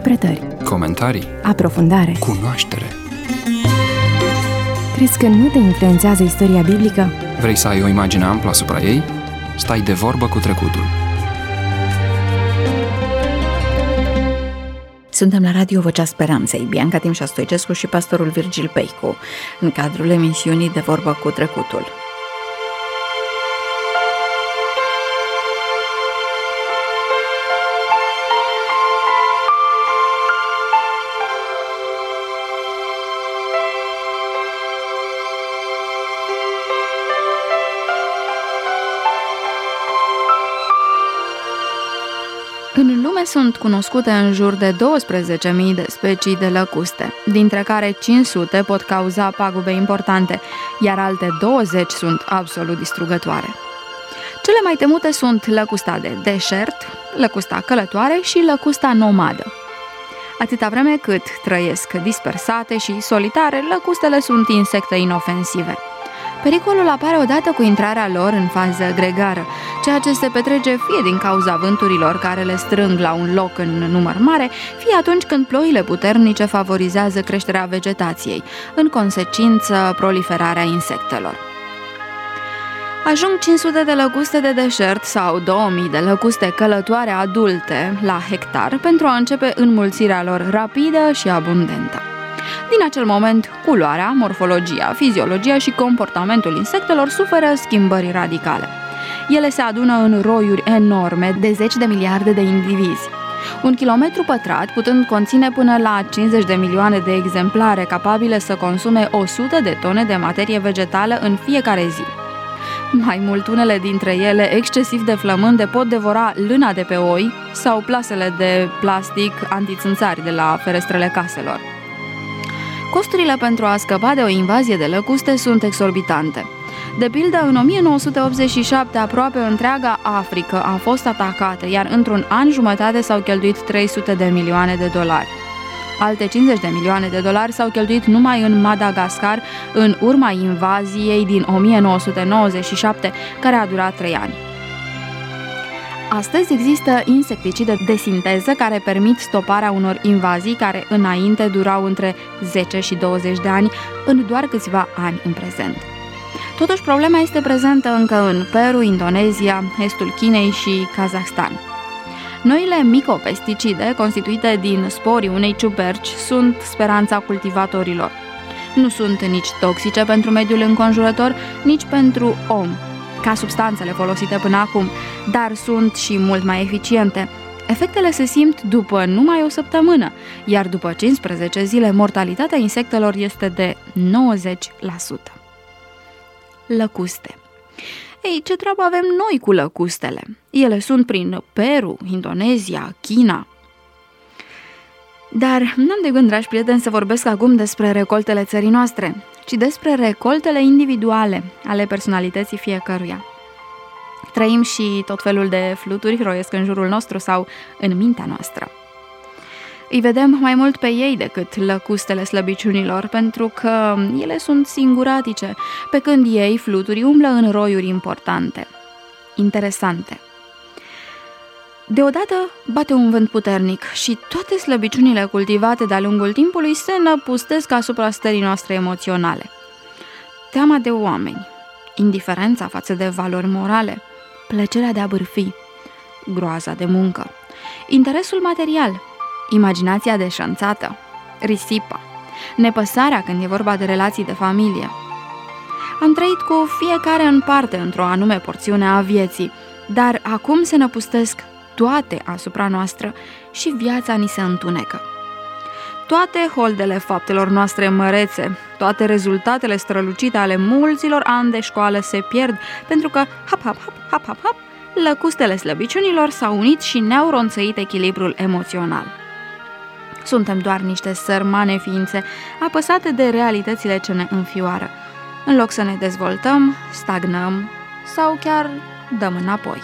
Interpretări, comentarii, aprofundare, cunoaștere. Crezi că nu te influențează istoria biblică? Vrei să ai o imagine amplă asupra ei? Stai de vorbă cu trecutul. Suntem la Radio Vocea Speranței, Bianca Timșa Stoicescu și pastorul Virgil Peicu, în cadrul emisiunii De vorbă cu trecutul. În lume sunt cunoscute în jur de 12.000 de specii de lăcuste, dintre care 500 pot cauza pagube importante, iar alte 20 sunt absolut distrugătoare. Cele mai temute sunt lăcusta de deșert, lăcusta călătoare și lăcusta nomadă. Atâta vreme cât trăiesc dispersate și solitare, lăcustele sunt insecte inofensive. Pericolul apare odată cu intrarea lor în fază gregară, ceea ce se petrece fie din cauza vânturilor care le strâng la un loc în număr mare, fie atunci când ploile puternice favorizează creșterea vegetației, în consecință proliferarea insectelor. Ajung 500 de lăcuste de deșert sau 2000 de lăcuste călătoare adulte la hectar pentru a începe înmulțirea lor rapidă și abundentă. Din acel moment, culoarea, morfologia, fiziologia și comportamentul insectelor suferă schimbări radicale. Ele se adună în roiuri enorme de 10 de miliarde de indivizi. 1 kilometru pătrat putând conține până la 50 de milioane de exemplare capabile să consume 100 de tone de materie vegetală în fiecare zi. Mai mult, unele dintre ele, excesiv de flămânde, pot devora lâna de pe oi sau plasele de plastic antițânțari de la ferestrele caselor. Costurile pentru a scăpa de o invazie de lăcuste sunt exorbitante. De pildă, în 1987, aproape întreaga Africă a fost atacată, iar într-un an jumătate s-au cheltuit 300 de milioane de dolari. Alte 50 de milioane de dolari s-au cheltuit numai în Madagascar, în urma invaziei din 1997, care a durat 3 ani. Astăzi există insecticide de sinteză care permit stoparea unor invazii care înainte durau între 10 și 20 de ani, în doar câțiva ani în prezent. Totuși, problema este prezentă încă în Peru, Indonezia, estul Chinei și Kazahstan. Noile micopesticide, constituite din sporii unei ciuperci, sunt speranța cultivatorilor. Nu sunt nici toxice pentru mediul înconjurător, nici pentru om, ca substanțele folosite până acum, dar sunt și mult mai eficiente. Efectele se simt după numai o săptămână, iar după 15 zile mortalitatea insectelor este de 90%. Lăcuste. Ei, ce treabă avem noi cu lăcustele? Ele sunt prin Peru, Indonezia, China. Dar n-am de gând, dragi prieteni, să vorbesc acum despre recoltele țării noastre, ci despre recoltele individuale ale personalității fiecăruia. Trăim și tot felul de fluturi roiesc în jurul nostru sau în mintea noastră. Îi vedem mai mult pe ei decât lăcustele slăbiciunilor, pentru că ele sunt singuratice, pe când ei, fluturii, umblă în roiuri importante, interesante. Deodată bate un vânt puternic și toate slăbiciunile cultivate de-a lungul timpului se năpustesc asupra stării noastre emoționale. Teama de oameni, indiferența față de valori morale, plăcerea de a bârfi, groaza de muncă, interesul material, imaginația deșanțată, risipa, nepăsarea când e vorba de relații de familie. Am trăit cu fiecare în parte într-o anume porțiune a vieții, dar acum se năpustesc toate asupra noastră și viața ni se întunecă. Toate holdele faptelor noastre mărețe, toate rezultatele strălucite ale mulților ani de școală se pierd, pentru că, hap, lăcustele slăbiciunilor s-au unit și ne-au ronțăit echilibrul emoțional. Suntem doar niște sărmane ființe, apăsate de realitățile ce ne înfioară. În loc să ne dezvoltăm, stagnăm sau chiar dăm înapoi.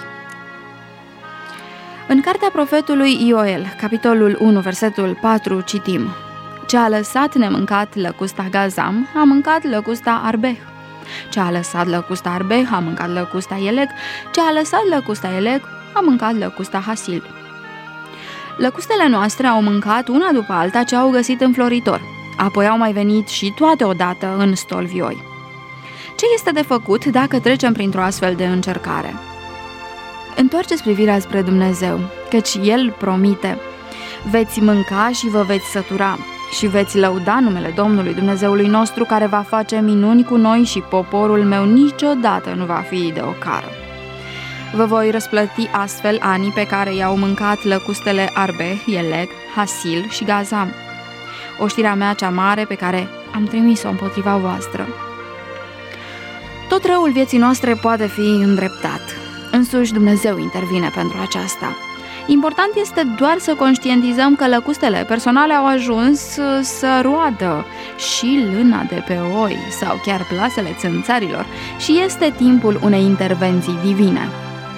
În cartea profetului Ioel, capitolul 1, versetul 4, citim: Ce a lăsat nemâncat lăcusta Gazam, a mâncat lăcusta Arbeh. Ce a lăsat lăcusta Arbeh, a mâncat lăcusta Elec. Ce a lăsat lăcusta Elec, a mâncat lăcusta Hasil. Lăcustele noastre au mâncat una după alta ce au găsit înfloritor. Apoi au mai venit și toate odată în stolvioi. Ce este de făcut dacă trecem printr-o astfel de încercare? Întoarceți privirea spre Dumnezeu, căci El promite: veți mânca și vă veți sătura și veți lăuda numele Domnului Dumnezeului nostru, care va face minuni cu noi și poporul meu niciodată nu va fi de ocară. Vă voi răsplăti astfel anii pe care i-au mâncat lăcustele Arbeh, Elec, Hasil și Gazam, oștirea mea cea mare pe care am trimis-o împotriva voastră. Tot răul vieții noastre poate fi îndreptat. Însuși Dumnezeu intervine pentru aceasta. Important este doar să conștientizăm că lăcustele personale au ajuns să roadă și lâna de pe oi sau chiar plasele țânțarilor și este timpul unei intervenții divine.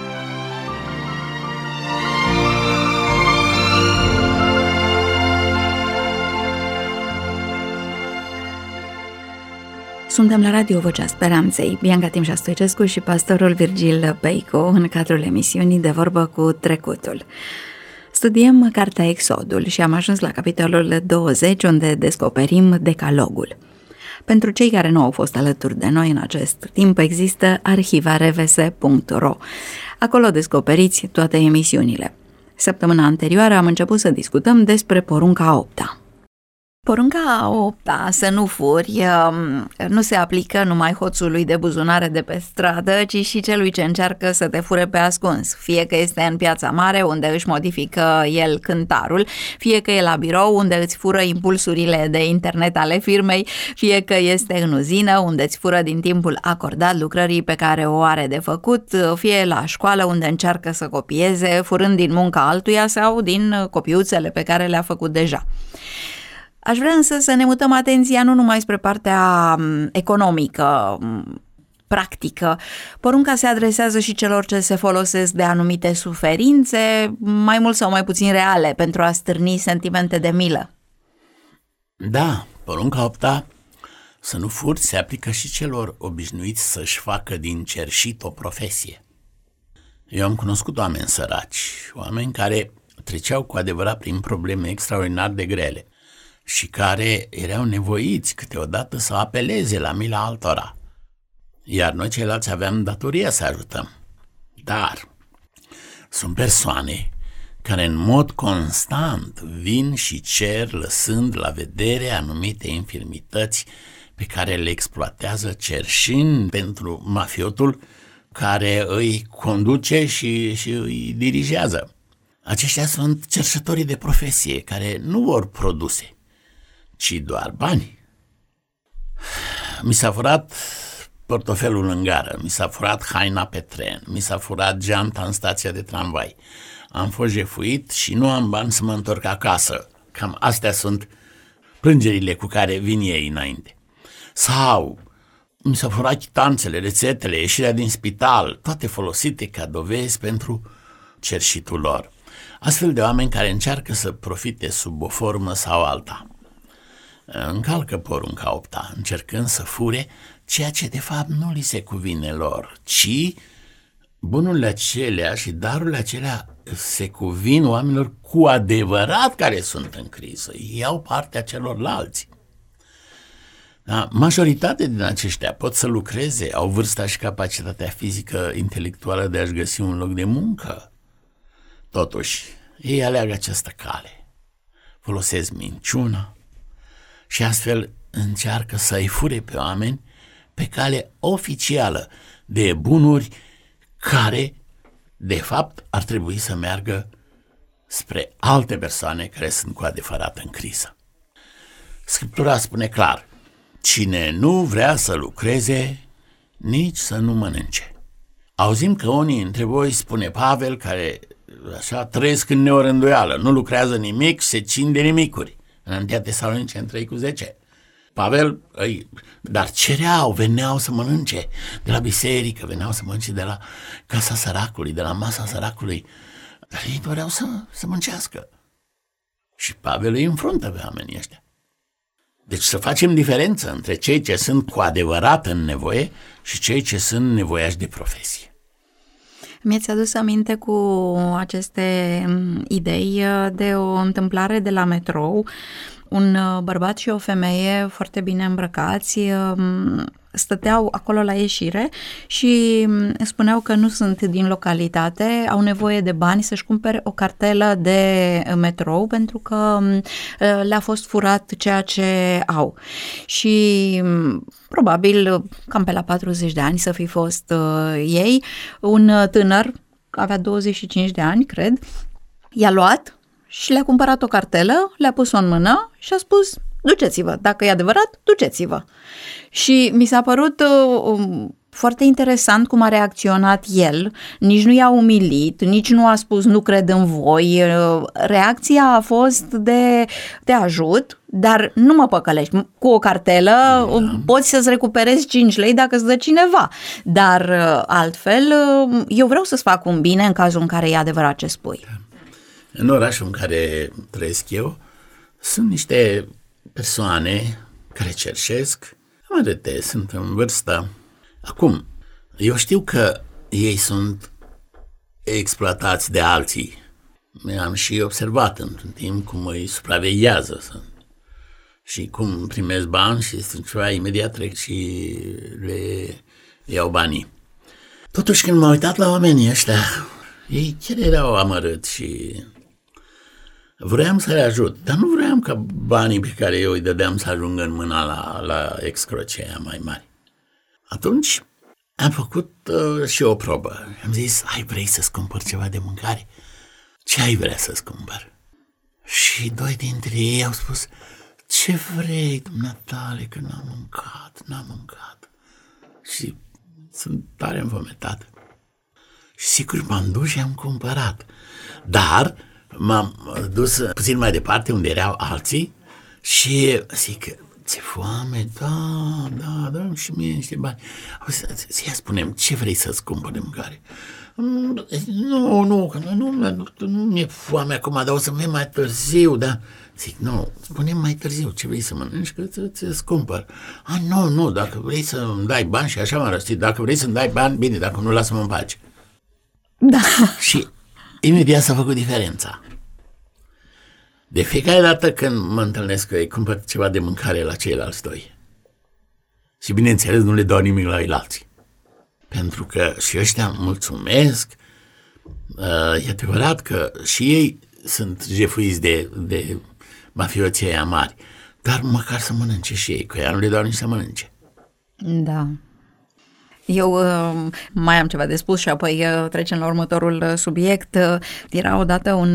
Suntem la Radio Vocea Speranței, Bianca Timșa Stoicescu și pastorul Virgil Peicu în cadrul emisiunii De Vorbă cu Trecutul. Studiem cartea Exodul și am ajuns la capitolul 20, unde descoperim Decalogul. Pentru cei care nu au fost alături de noi în acest timp, există arhivarevs.ro. Acolo descoperiți toate emisiunile. Săptămâna anterioară am început să discutăm despre porunca 8-a. Porunca 8-a, să nu furi, nu se aplică numai hoțului de buzunare de pe stradă, ci și celui ce încearcă să te fure pe ascuns, fie că este în piața mare, unde își modifică el cântarul, fie că e la birou, unde îți fură impulsurile de internet ale firmei, fie că este în uzină, unde îți fură din timpul acordat lucrării pe care o are de făcut, fie la școală, unde încearcă să copieze, furând din munca altuia sau din copiuțele pe care le-a făcut deja. Aș vrea însă să ne mutăm atenția nu numai spre partea economică, practică. Porunca se adresează și celor ce se folosesc de anumite suferințe, mai mult sau mai puțin reale, pentru a stârni sentimente de milă. Da, porunca 8-a, să nu furi, se aplică și celor obișnuiți să-și facă din cerșit o profesie. Eu am cunoscut oameni săraci, oameni care treceau cu adevărat prin probleme extraordinar de grele și care erau nevoiți câteodată să apeleze la mila altora. Iar noi ceilalți aveam datoria să ajutăm. Dar sunt persoane care în mod constant vin și cer, lăsând la vedere anumite infirmități pe care le exploatează, cerșind pentru mafiotul care îi conduce și îi dirigează. Aceștia sunt cerșătorii de profesie care nu vor produse, ci doar bani. Mi s-a furat portofelul în gară, mi s-a furat haina pe tren, mi s-a furat geanta în stația de tramvai, am fost jefuit și nu am bani să mă întorc acasă. Cam astea sunt plângerile cu care vin ei înainte. Sau mi s-a furat chitanțele, rețetele, ieșirea din spital, toate folosite ca dovezi pentru cerșitul lor. Astfel de oameni care încearcă să profite sub o formă sau alta încalcă porunca 8-a, încercând să fure ceea ce de fapt nu li se cuvine lor, ci bunurile acelea și darurile acelea se cuvin oamenilor cu adevărat care sunt în criză, iau partea celorlalți. Da, majoritatea din aceștia pot să lucreze, au vârsta și capacitatea fizică, intelectuală de a-și găsi un loc de muncă. Totuși, ei aleagă această cale, folosesc minciuna și astfel încearcă să-i fure pe oameni pe cale oficială de bunuri care, de fapt, ar trebui să meargă spre alte persoane care sunt cu adevărat în criză. Scriptura spune clar: cine nu vrea să lucreze, nici să nu mănânce. Auzim că unii dintre voi, spune Pavel, care așa trăiesc în neorânduială, nu lucrează nimic, se țin de nimicuri. În 1 Tesaloniceni 3:10. Pavel, dar cereau, veneau să mănânce de la biserică, veneau să mănânce de la casa săracului, de la masa săracului, dar ei doreau să mâncească. Și Pavel îi înfruntă pe oamenii ăștia. Deci să facem diferență între cei ce sunt cu adevărat în nevoie și cei ce sunt nevoiași de profesie. Mi-ați adus aminte cu aceste idei de o întâmplare de la metrou. Un bărbat și o femeie foarte bine îmbrăcați stăteau acolo la ieșire și spuneau că nu sunt din localitate, au nevoie de bani să-și cumpere o cartelă de metrou pentru că le-a fost furat ceea ce au. Și probabil cam pe la 40 de ani să fi fost ei, un tânăr, avea 25 de ani, cred, i-a luat și le-a cumpărat o cartelă, le-a pus-o în mână și a spus: duceți-vă, dacă e adevărat, duceți-vă. Și mi s-a părut foarte interesant cum a reacționat el, nici nu i-a umilit, nici nu a spus nu cred în voi, reacția a fost de te ajut, dar nu mă păcălești, cu o cartelă poți să-ți recuperezi 5 lei dacă îți dă cineva, dar altfel eu vreau să-ți fac un bine în cazul în care e adevărat ce spui. În orașul în care trăiesc eu sunt niște persoane care cerșesc, amărâte, sunt în vârstă. Acum, eu știu că ei sunt exploatați de alții. Am și observat într-un timp cum îi supraveghează și cum primesc bani și sunt ceva, imediat trec și le iau banii. Totuși, când m-am uitat la oamenii ăștia, ei chiar erau amărâți și vreau să-i ajut, dar nu vreau ca banii pe care eu îi dădeam să ajungă în mâna la excroceia mai mari. Atunci am făcut și o probă. Am zis: vrei să-ți cumpăr ceva de mâncare? Ce ai vrea să-ți cumpăr? Și 2 dintre ei au spus: ce vrei, dumneatale, că n-am mâncat. Și sunt tare înfometat. Și sigur m-am dus și am cumpărat. Dar m-am dus puțin mai departe unde erau alții și zic: ți-e foame? Da, dă-mi și mie niște bani. Ia spune-mi, ce vrei să-ți cumpăr de mâncare? Nu mi-e foame acum, dar o să merg mai târziu, da? Zic: nu, spune-mi mai târziu ce vrei să mănânci, că ți-ți cumpăr. Nu, dacă vrei să-mi dai bani, și așa m-am răstit, dacă vrei să-mi dai bani, bine, dacă nu, lasă-mă în pace. Da. Și imediat s-a făcut diferența. De fiecare dată când mă întâlnesc că îi cumpăr ceva de mâncare la ceilalți 2. Și bineînțeles nu le dau nimic la ceilalți. Pentru că și ăștia mulțumesc. E adevărat că și ei sunt jefuiți de mafioții aia mari. Dar măcar să mănânce și ei, că ea nu le dau nici să mănânce. Da. Eu mai am ceva de spus și apoi trecem la următorul subiect. Era odată un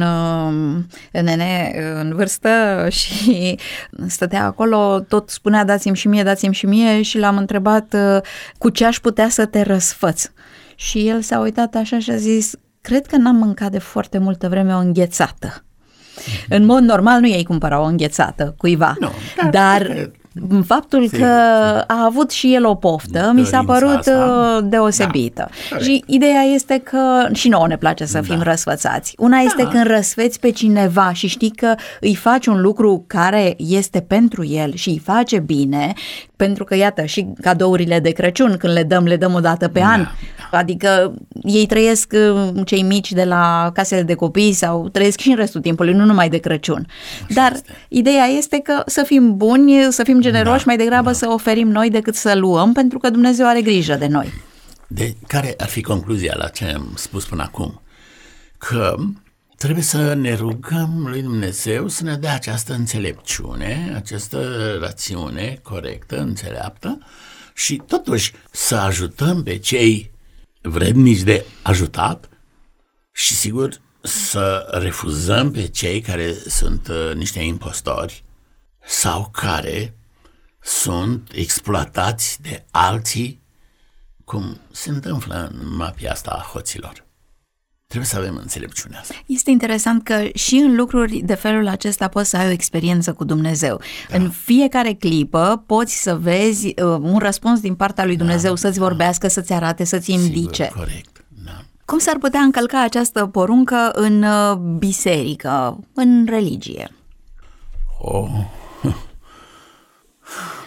nene în vârstă și stătea acolo, tot spunea dați-mi și mie și l-am întrebat cu ce aș putea să te răsfăț. Și el s-a uitat așa și a zis: cred că n-am mâncat de foarte multă vreme o înghețată. În mod normal nu i-ai cumpăra o înghețată cuiva, dar faptul că a avut și el o poftă mi s-a părut deosebită. Da, și ideea este că și nouă ne place să fim răsfățați. Una este când răsfeți pe cineva și știi că îi faci un lucru care este pentru el și îi face bine, pentru că iată și cadourile de Crăciun când le dăm o dată pe an. Adică ei trăiesc, cei mici de la casele de copii sau trăiesc și în restul timpului, nu numai de Crăciun. Dar ideea este că să fim buni, să fim generoși, mai degrabă să oferim noi decât să luăm, pentru că Dumnezeu are grijă de noi. De care ar fi concluzia la ce am spus până acum? Că trebuie să ne rugăm lui Dumnezeu să ne dea această înțelepciune, această rațiune corectă, înțeleaptă și totuși să ajutăm pe cei vrednici de ajutat și sigur să refuzăm pe cei care sunt niște impostori sau care sunt exploatați de alții, cum se întâmplă în mafia asta a hoților. Trebuie să avem înțelepciunea asta. Este interesant că și în lucruri de felul acesta poți să ai o experiență cu Dumnezeu. Da. În fiecare clipă poți să vezi un răspuns din partea lui Dumnezeu, să-ți vorbească, să-ți arate, să-ți indice. Sigur, corect. Da. Cum s-ar putea încălca această poruncă în biserică, în religie?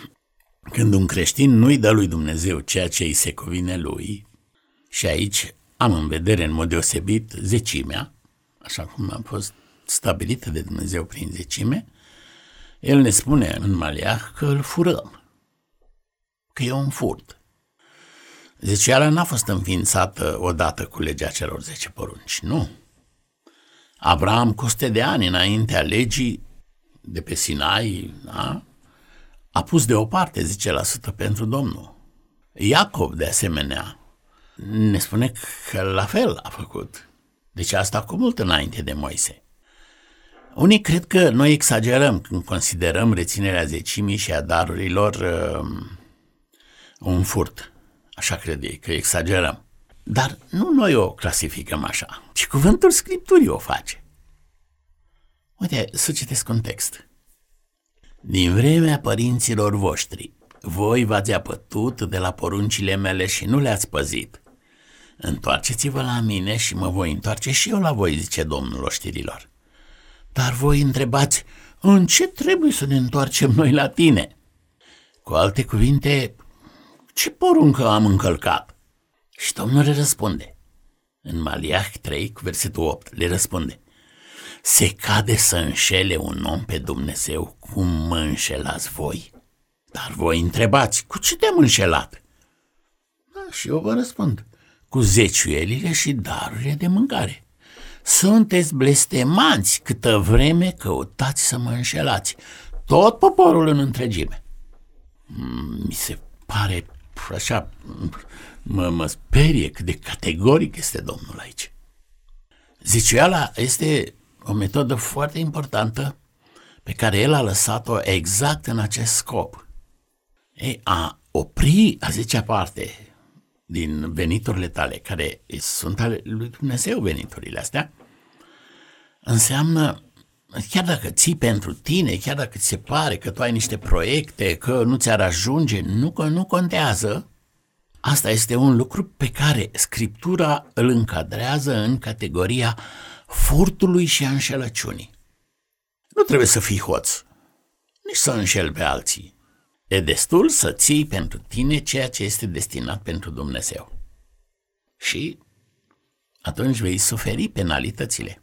Când un creștin nu-i dă lui Dumnezeu ceea ce îi se cuvine lui, și aici am în vedere în mod deosebit zecimea, așa cum a fost stabilită de Dumnezeu prin zecime, El ne spune în Maliah că îl furăm, că e un furt. Zeciala n-a fost înființată odată cu legea celor 10 porunci, nu. Abraham, cu 100 de ani înaintea legii de pe Sinai, da? A pus deoparte 10% pentru Domnul. Iacov, de asemenea, ne spune că la fel a făcut. Deci asta cu mult înainte de Moise. Unii cred că noi exagerăm când considerăm reținerea zecimii și a darurilor un furt. Așa cred ei, că exagerăm. Dar nu noi o clasificăm așa, ci cuvântul Scripturii o face. Uite, să citesc context. Din vremea părinților voștri, voi v-ați apătut de la poruncile mele și nu le-ați păzit. Întoarceți-vă la mine și mă voi întoarce și eu la voi, zice Domnul oștirilor. Dar voi întrebați, în ce trebuie să ne întoarcem noi la tine? Cu alte cuvinte, ce poruncă am încălcat? Și Domnul le răspunde. În Maliah 3, cu versetul 8, le răspunde. Se cade să înșele un om pe Dumnezeu cum mă înșelați voi? Dar voi întrebați, cu ce te-am înșelat? Da, și eu vă răspund, cu zeciuielile și darurile de mâncare. Sunteți blestemați câtă vreme căutați să mă înșelați, tot poporul în întregime. Mi se pare așa, mă sperie cât de categoric este Domnul aici. Zeciuiala este o metodă foarte importantă pe care El a lăsat-o exact în acest scop. A opri a 10-a parte din veniturile tale, care sunt ale lui Dumnezeu veniturile astea, înseamnă, chiar dacă ții pentru tine, chiar dacă ți se pare că tu ai niște proiecte, că nu ți-ar ajunge, nu contează, asta este un lucru pe care Scriptura îl încadrează în categoria furtului și a înșelăciunii. Nu trebuie să fii hoț, nici să înșeli pe alții. E destul să ții pentru tine ceea ce este destinat pentru Dumnezeu. Și atunci vei suferi penalitățile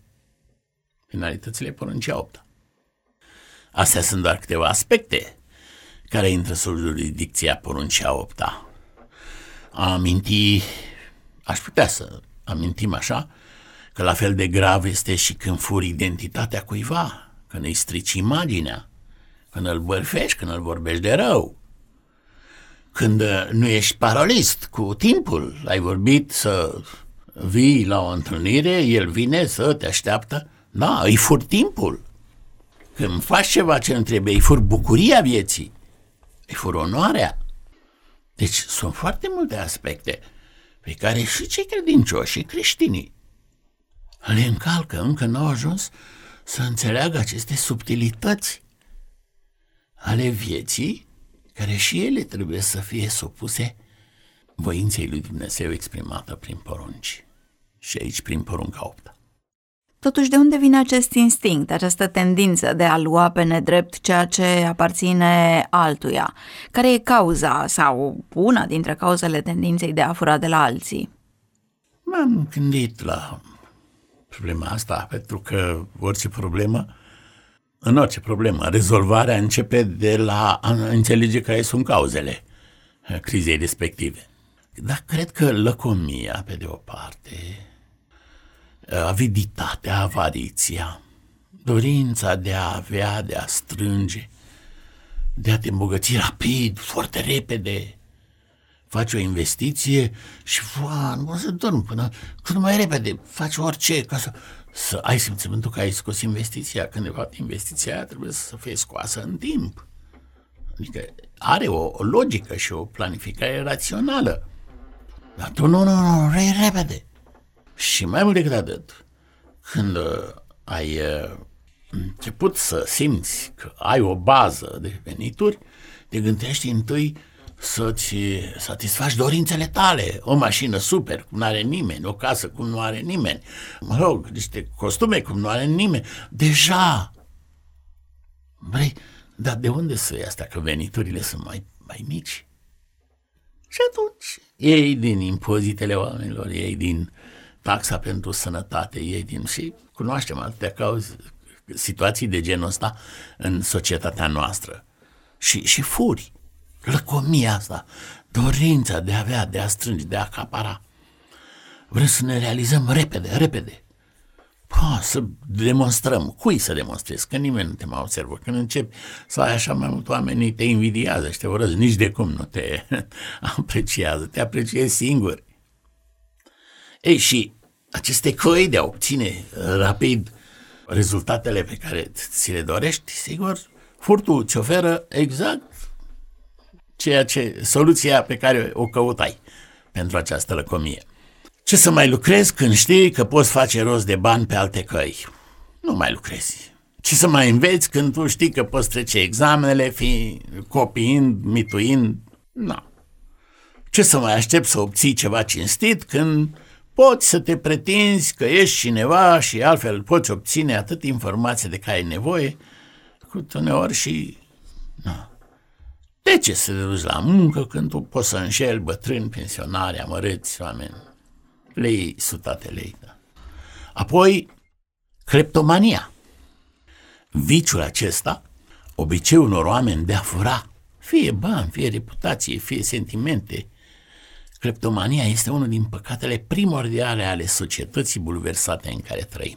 poruncii 8. Astea sunt doar câteva aspecte care intră sub jurisdicția poruncii 8. Aș putea să amintim așa, că la fel de grav este și când furi identitatea cuiva, când îi strici imaginea, când îl bârfești, când îl vorbești de rău, când nu ești parolist cu timpul, ai vorbit să vii la o întâlnire, el vine să te așteaptă, da, îi furi timpul. Când faci ceva ce nu trebuie, îi furi bucuria vieții, îi furi onoarea. Deci sunt foarte multe aspecte pe care și cei credincioși și creștinii le încalcă, încă n-au ajuns să înțeleagă aceste subtilități ale vieții, care și ele trebuie să fie supuse voinței lui Dumnezeu exprimată prin porunci. Și aici prin porunca 8. Totuși, de unde vine acest instinct, această tendință de a lua pe nedrept ceea ce aparține altuia? Care e cauza sau una dintre cauzele tendinței de a fura de la alții? M-am gândit la problema asta, pentru că în orice problemă, rezolvarea începe de la a înțelege care sunt cauzele crizei respective. Dar cred că lăcomia, pe de o parte, aviditatea, avariția, dorința de a avea, de a strânge, de a te îmbogăți rapid, foarte repede, faci o investiție și nu poți să dormi până cât mai repede, faci orice ca să ai simțimentul că ai scos investiția, când de fapt investiția aia trebuie să fie scoasă în timp. Adică are o logică și o planificare rațională. Dar tu nu, repede. Și mai mult decât atât, când ai început să simți că ai o bază de venituri, te gândești întâi să-ți satisfaci dorințele tale. O mașină super, cum nu are nimeni, o casă, cum nu are nimeni, niște costume, cum nu are nimeni. Deja! Vrei, dar de unde să iei asta, că veniturile sunt mai mici? Și atunci iei din impozitele oamenilor, iei din taxa pentru sănătate iei din... Și cunoaștem atâtea cauze, situații de genul ăsta în societatea noastră. Și furi, lăcomia asta, dorința de a avea, de a strânge, de a acapara. Vrem să ne realizăm repede. Să demonstrăm. Cui să demonstrezi? Că nimeni nu te mai observă. Când începi să ai așa mai mult oameni, te invidiază și te urăsc. Nici de cum nu te apreciază. Te apreciezi singur. Ei, și aceste căi de a obține rapid rezultatele pe care ți le dorești, sigur, furtul îți oferă exact soluția pe care o căutai pentru această lăcomie. Ce să mai lucrezi când știi că poți face rost de bani pe alte căi? Nu mai lucrezi. Ce să mai înveți când tu știi că poți trece examenele, copiind, mituind? Nu. Ce să mai aștepți să obții ceva cinstit când poți să te pretinzi că ești cineva și altfel poți obține atât informație de care ai nevoie, cât uneori și... Nu. De ce să te duci la muncă când tu poți să înșeli bătrâni, pensionari, amărâți oameni? Lei, sutate lei, da. Apoi, cleptomania. Viciul acesta, obiceiul unor oameni de a fura, fie bani, fie reputație, fie sentimente. Cleptomania este unul din păcatele primordiale ale societății bulversate în care trăim.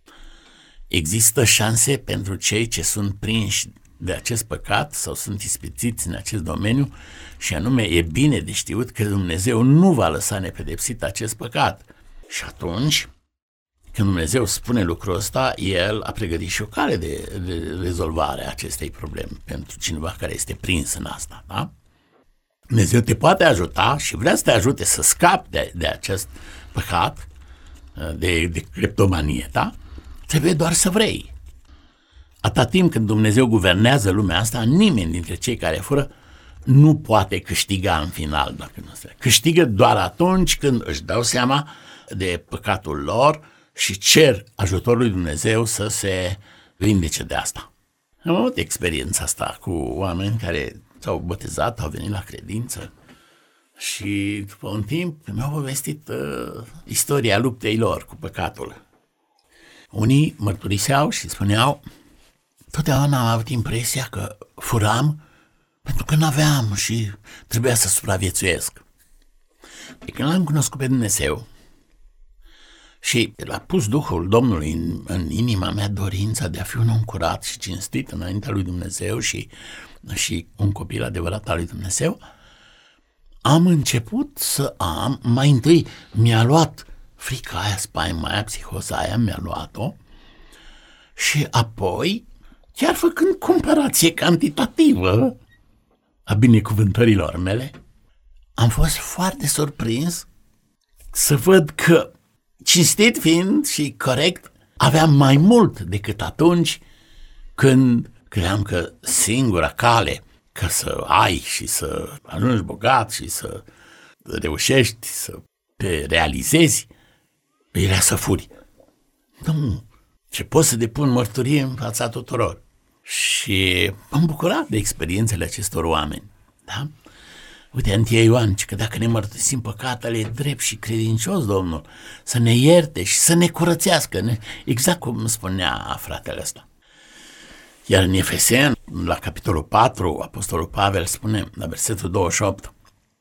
Există șanse pentru cei ce sunt prinși de acest păcat sau sunt ispitiți în acest domeniu și anume e bine de știut că Dumnezeu nu va lăsa nepedepsit acest păcat. Și atunci, când Dumnezeu spune lucrul ăsta, El a pregătit și o cale de rezolvare a acestei probleme pentru cineva care este prins în asta, da? Dumnezeu te poate ajuta și vrea să te ajute să scapi de acest păcat, de cleptomanie, da? Trebuie doar să vrei. Atâta timp când Dumnezeu guvernează lumea asta, nimeni dintre cei care fură nu poate câștiga în final. Dacă nu se câștigă doar atunci când își dau seama de păcatul lor și cer ajutorul lui Dumnezeu să se vindece de asta. Am avut experiența asta cu oameni care s-au botezat, au venit la credință și după un timp mi-au povestit istoria luptei lor cu păcatul. Unii mărturiseau și spuneau: totdeauna am avut impresia că furam pentru că n-aveam și trebuia să supraviețuiesc. De când l-am cunoscut pe Dumnezeu și l-a pus Duhul Domnului în inima mea dorința de a fi un om curat și cinstit înaintea lui Dumnezeu și un copil adevărat al lui Dumnezeu, am început să am, mai întâi mi-a luat frica aia, spaima aia, psihoza aia, mi-a luat-o și apoi, chiar făcând comparație cantitativă a binecuvântărilor mele, am fost foarte surprins să văd că, cinstit fiind și corect, aveam mai mult decât atunci când credeam că singura cale ca să ai și să ajungi bogat și să reușești să te realizezi era să furi. Nu, ce pot să depun mărturie în fața tuturor. Și m-am bucurat de experiențele acestor oameni. Da? Uite, 1 Ioan, că dacă ne mărturisim păcatele, e drept și credincios Domnul să ne ierte și să ne curățească, exact cum spunea fratele ăsta. Iar în Efeseni, la capitolul 4, Apostolul Pavel spune, la versetul 28,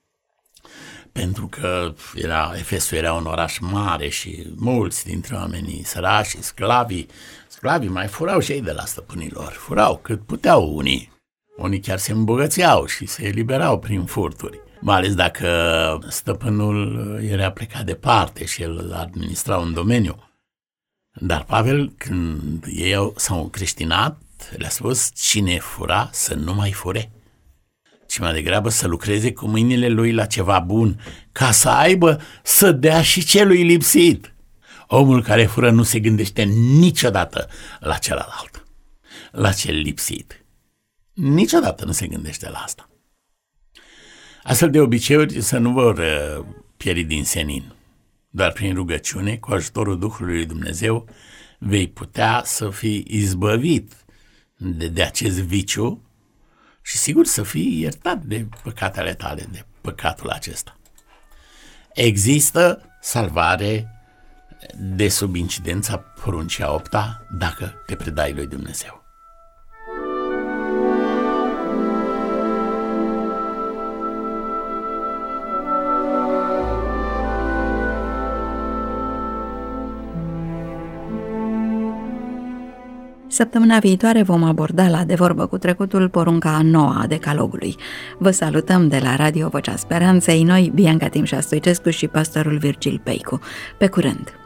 pentru că Efesul era un oraș mare și mulți dintre oamenii săraci și sclavii mai furau și ei de la stăpânilor, furau cât puteau unii. Unii chiar se îmbogățeau și se eliberau prin furturi, mai ales dacă stăpânul era plecat departe și el administra un domeniu. Dar Pavel, când ei s-au creștinat, le-a spus: cine fura să nu mai fure, ci mai degrabă să lucreze cu mâinile lui la ceva bun, ca să aibă să dea și celui lipsit. Omul care fură nu se gândește niciodată la celălalt, la cel lipsit. Niciodată nu se gândește la asta. Astfel de obiceiuri să nu vor pieri din senin. Doar prin rugăciune, cu ajutorul Duhului lui Dumnezeu, vei putea să fii izbăvit de acest viciu și sigur să fii iertat de păcatele tale, de păcatul acesta. Există salvare de sub incidența poruncii a 8-a dacă te predai lui Dumnezeu. Săptămâna viitoare vom aborda la De vorbă cu trecutul porunca a 9-a a Decalogului. Vă salutăm de la Radio Vocea Speranței, noi, Bianca Timșa Stoicescu și pastorul Virgil Peicu. Pe curând!